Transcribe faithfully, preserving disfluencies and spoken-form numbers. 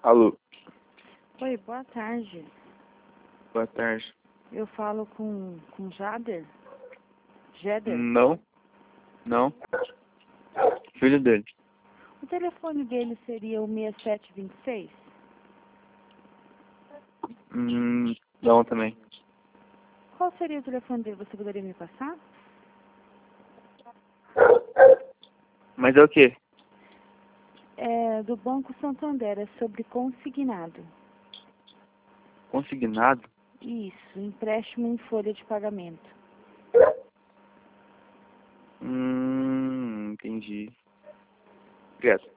Alô, Oi, boa tarde. boa tarde. Eu falo com, com Jader? Jader? Não, não. Filho dele. O telefone dele seria o seis sete dois seis? Hum, não também. Qual seria o telefone dele? Você poderia me passar? Mas é o quê? É do Banco Santander, é sobre consignado. Consignado? Isso, empréstimo em folha de pagamento. Hum, entendi. Obrigado.